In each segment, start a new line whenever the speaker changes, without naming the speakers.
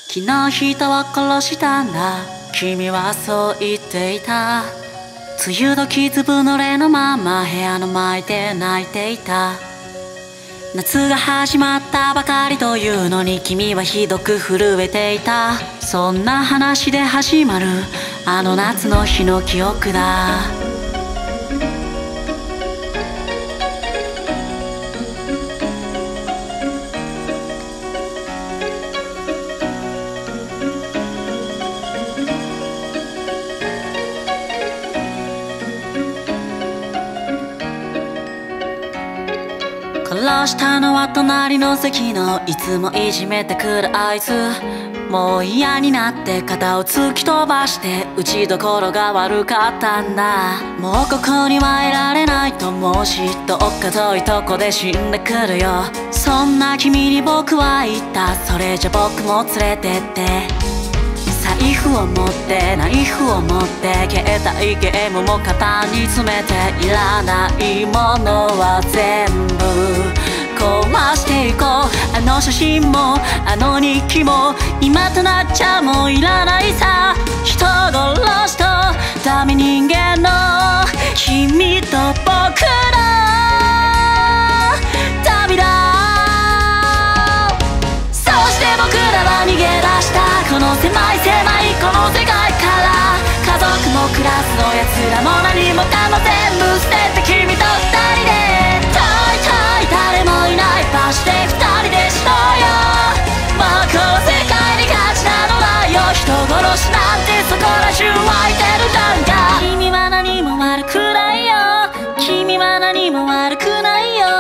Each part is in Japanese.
昨日人を殺したんだ、君はそう言っていた。梅雨時ずぶ濡れのまま部屋の前で泣いていた。夏が始まったばかりというのに君はひどく震えていた。そんな話で始まるあの夏の日の記憶だ。殺したのは隣の席のいつもいじめてくるあいつ。もう嫌になって肩を突き飛ばして打ちどころが悪かったんだ。もうここにはいられないともうしどっか遠いとこで死んでくるよ。そんな君に僕は言った。それじゃ僕も連れてって。財布を持ってナイフを持って携帯ゲームも肩に詰めていらないものは全部壊していこう。あの写真もあの日記も今となっちゃもういらないさ。人殺しとダメ人間の君と僕の旅だ。そして僕らは逃げ出したこの狭いこの世界から。家族もクラスのやつらも何もかも全部捨てて君と二人で遠い誰もいない場所で二人で死のうよ。もうこの世界に価値なのだよ。人殺しなんてそこら中湧いてるじゃんか。君は何も悪くないよ。君は何も悪くないよ。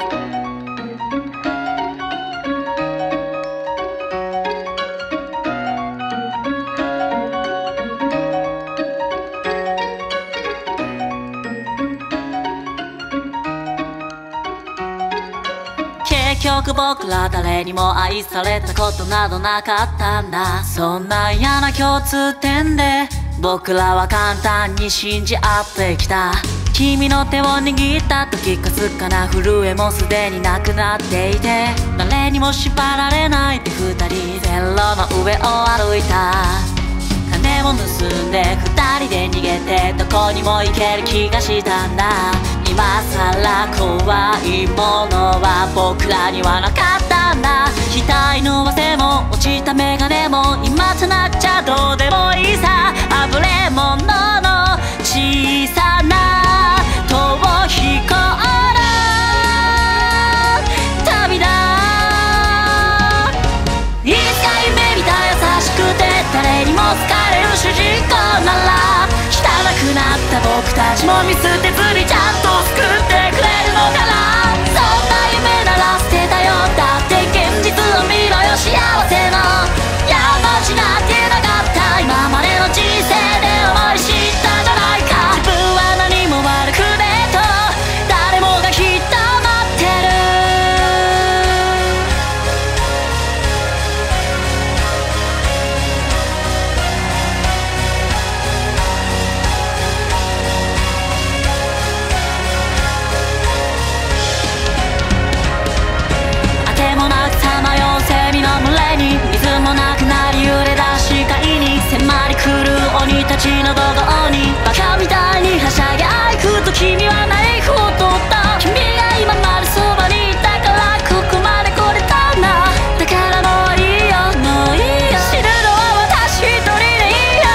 結局僕ら誰にも愛されたことなどなかったんだ。そんな嫌な共通点で僕らは簡単に信じ合ってきた。君の手を握った時かすかな震えもすでになくなっていて、誰にも縛られないで二人線路の上を歩いた。金も盗んで二人で逃げてどこにも行ける気がしたんだ。今さら怖いものは僕らにはなかったんだ。額の汗も落ちたメガネも今となっちゃどうでもいいさ。あぶれ者の小さな逃避行の旅だ。いつか夢見た優しくて誰にも好かれる主人公なら汚くなった僕たちも見捨てずにちゃんと救ってくれるのかな。そんな夢なら捨てたよ。だって現実を見ろよ。幸せの山地なんてなかった今までの人生で思い知ったじゃないか。自分は何も悪くねえと誰もがきっと待ってる。水もなくなり揺れ出し視界に迫り来る鬼たちの怒号にバカみたいにはしゃぎあいくと君はナイフを取った。君が今までそばにいたからここまで来れたんだ。だからもういいよもういいよ。死ぬのは私一人でいいよ。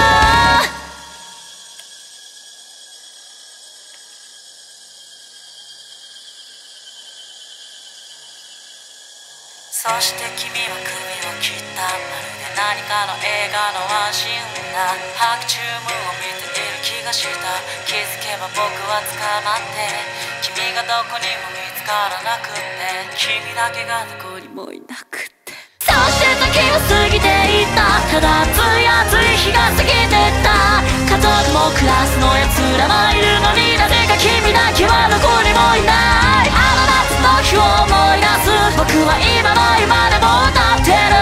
そして君は首を切った。まるで何かの映画のワンシーンだ。白昼夢を見ている気がした。気づけば僕は捕まって君がどこにも見つからなくって君だけがどこにもいなくって。そして時は過ぎていった。ただ暑い暑い日が過ぎてった。家族もクラスのやつらもいるのになぜか君だけはどこにもいない。あの夏の日を思い出す。僕は今の今でも歌ってる。